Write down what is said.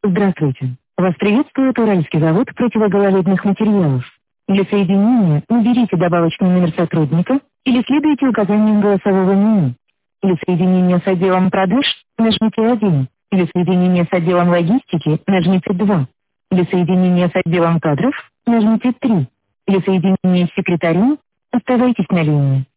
Здравствуйте. Вас приветствует Уральский завод противогололедных материалов. Для соединения наберите добавочный номер сотрудника или следуйте указаниям голосового меню. Для соединения с отделом продаж нажмите 1. Для соединения с отделом логистики нажмите 2. Для соединения с отделом кадров нажмите 3. Для соединения с секретарем оставайтесь на линии.